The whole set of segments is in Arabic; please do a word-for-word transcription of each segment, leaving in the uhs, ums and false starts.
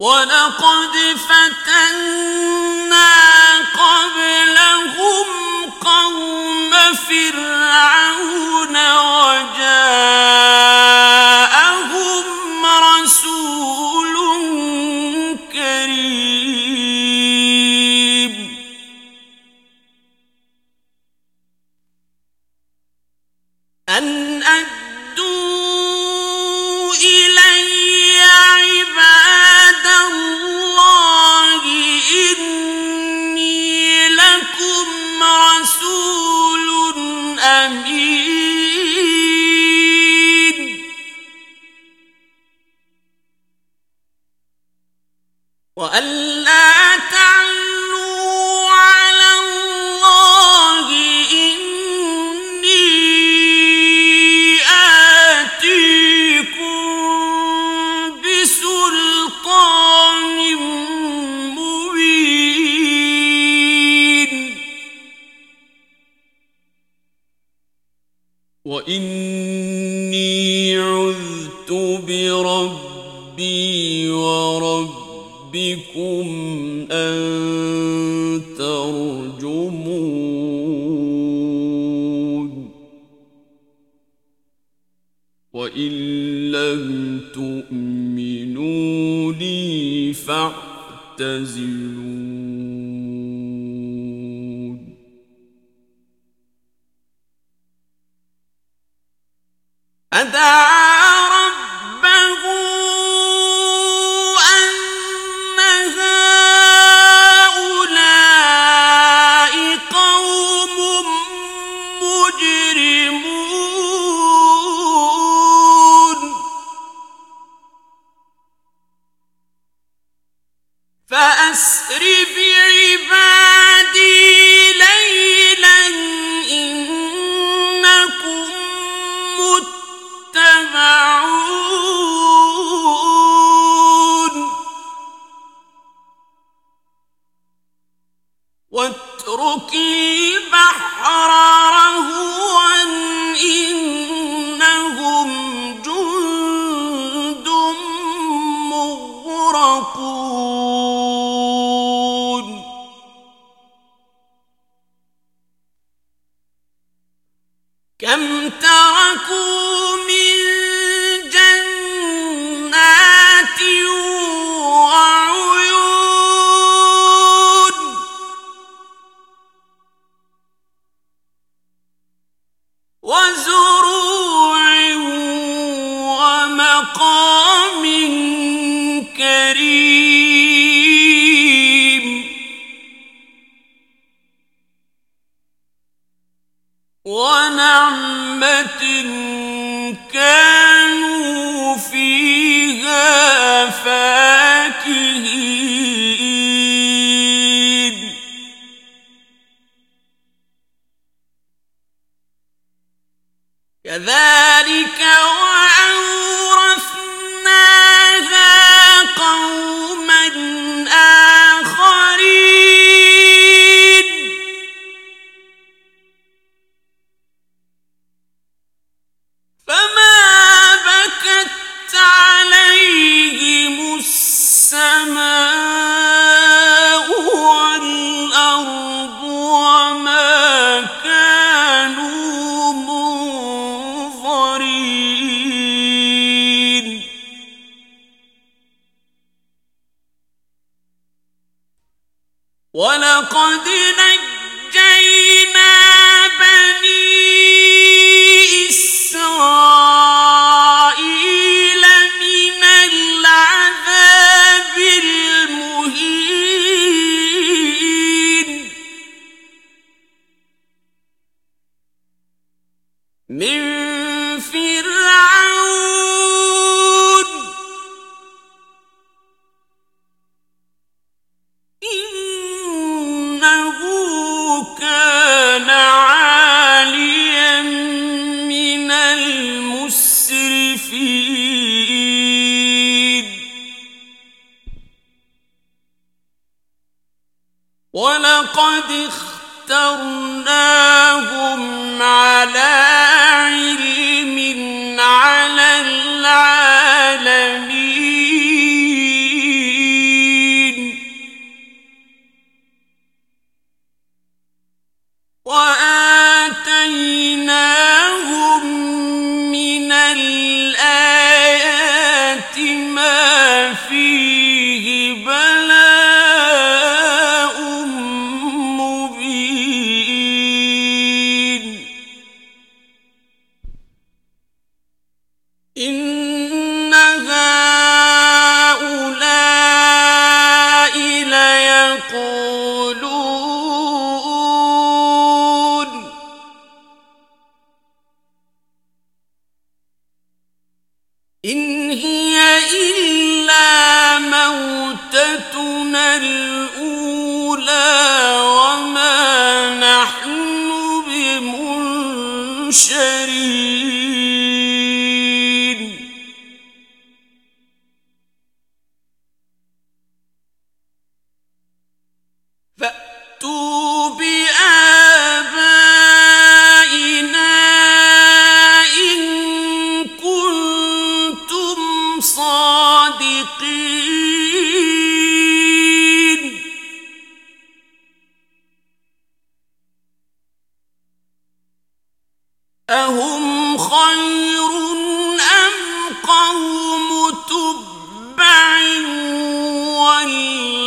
وَلَقَدْ فَتَنَّا قَبْلَهُمْ قَوْمَ فِرْعَوْنَ وَجَاءَهُمْ رَسُولٌ كَرِيمٌ أَنْ أَدُّوا إِلَيَّ عِبَادَ اللَّهِ إِنِّي لَكُمْ رَسُولٌ أَمِينٌ وَأَن لَّا تَعْلُوا عَلَى اللَّهِ إِنِّي آتِيكُم بِسُلْطَانٍ مُّبِينٍ وَإِنِّي عُذْتُ بِرَبِّي وَرَبِّكُمْ أَن تَرْجُمُونِ وَإِن لَّمْ تُؤْمِنُوا لِي فَاعْتَزِلُونِ فَدَعَا رَبَّهُ أَنَّ هَٰؤُلَاءِ قَوْمٌ مُّجْرِمُونَ فَأَسْرِ بِعِبَادِي لَيْلًا إِنَّكُم مُّتَّبَعُونَ وَاتْرُكِ الْبَحْرَ رَهْوًا إِنَّهُمْ جُندٌ مُّغْرَقُونَ كَمْ تَرَكُوا مِن جَنَّاتٍ وَعُيُونٍ وَزُرُوعٍ وَمَقَامٍ كَرِيمٍ وَنَعْمَةٍ كَانُوا فِيهَا فَاكِهِينَ كَذَلِكَ وَأَوْرَثْنَاهَا قَوْمًا آخَرِينَ فَمَا بَكَتْ عَلَيْهِمُ السَّمَاءُ وَالْأَرْضُ وَمَا كَانُوا مُنظَرِينَ وَلَقَدْ نَجَّيْنَا بَنِي إِسْرَائِيلَ مِنَ الْعَذَابِ الْمُهِينِ مِن فِرْعَوْنَ إِنَّهُ كَانَ عَالِيًا مِّنَ الْمُسْرِفِينَ وَلَقَدِ اخْتَرْنَاهُمْ عَلَىٰ عِلْمٍ عَلَى الْعَالَمِينَ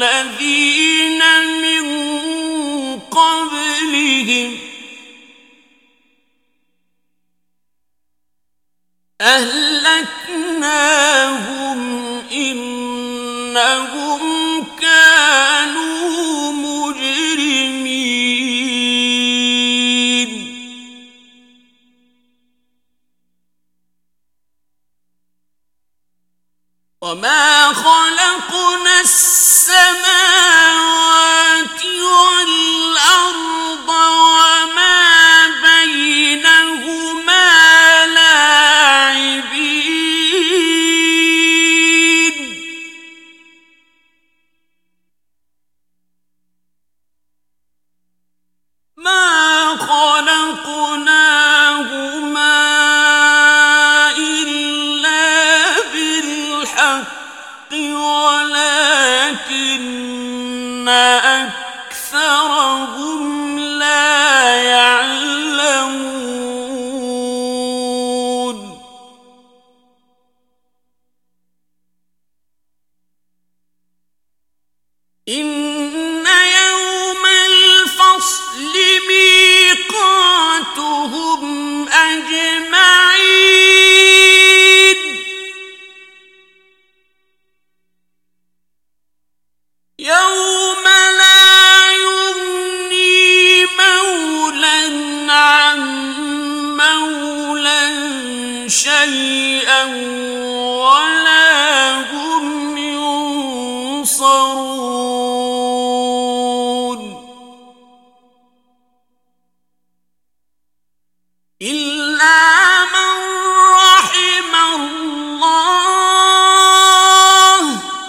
الذين من قبلهم أهلكناهم إنهم كانوا مجرمين وما خلقنا السماوات والأرض وما بينهما لاعبين ما خلقناهما إلا بالحق ولكن أكثرهم لا يعلمون إن يوم الفصل ميقاتهم أجمعين يوم لا يغني مولى عن مولى شيئا ولا هم ينصرون إلا من رحم الله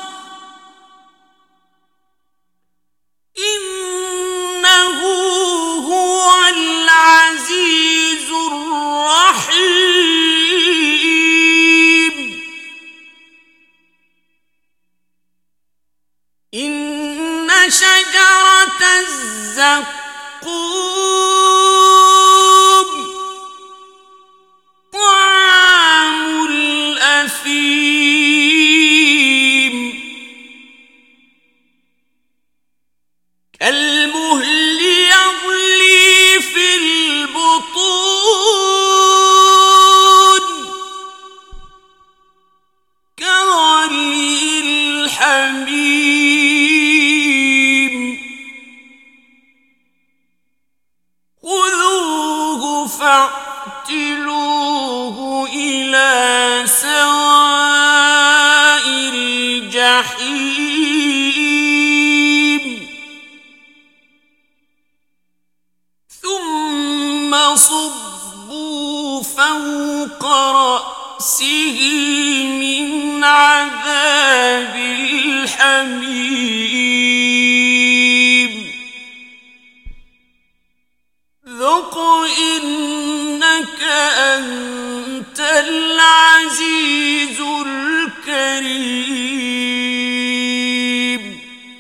إنه هو العزيز الرحيم إن شجرة الزقوم طعام الأثيم كالمهل يغلي في البطون كغلي الحميم خذوه فاعتلوه إلى سواء الجحيم ثم صبوا فوق رأسه من عذاب الحميم ذق إنك أنت العزيز الكريم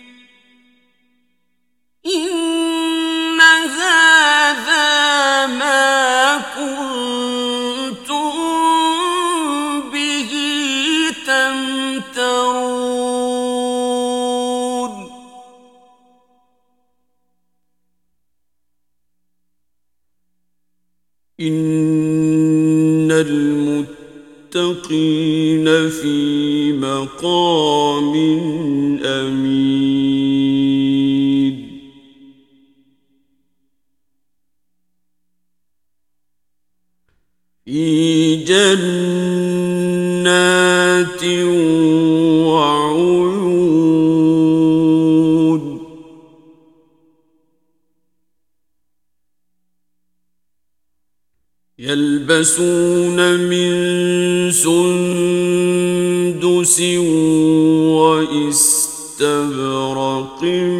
إن هذا ما كنتم به تمترون إن المتقين في مقام أمين في جنات وعيون يلبسون من سندس واستبرق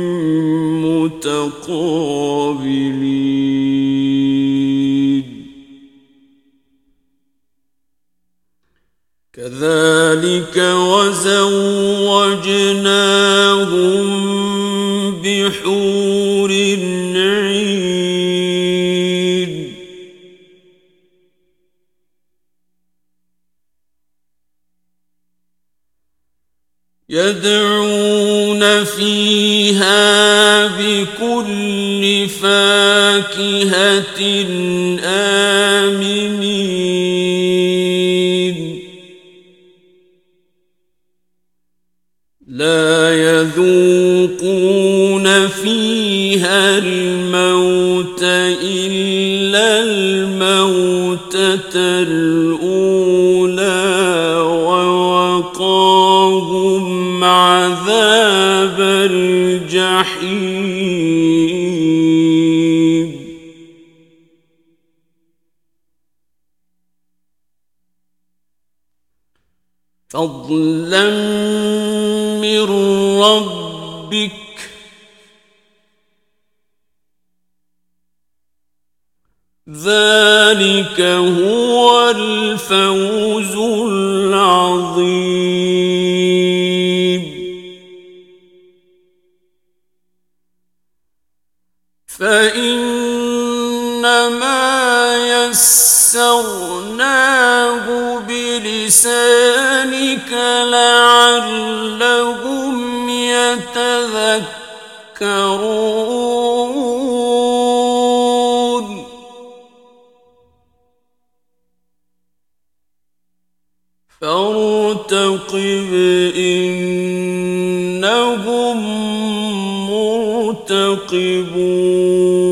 متقابلين كذلك وزوجناهم بحور عين يدعون فيها بكل فاكهة آمنين لا يذوقون فيها الموت إلا الموتة الأولى ووقاهم عذاب الجحيم فضلا من ربك ذلك هو الفوز العظيم فإنما يسرناه بلسانك لعلهم يتذكرون فارتقب إنهم مرتقبون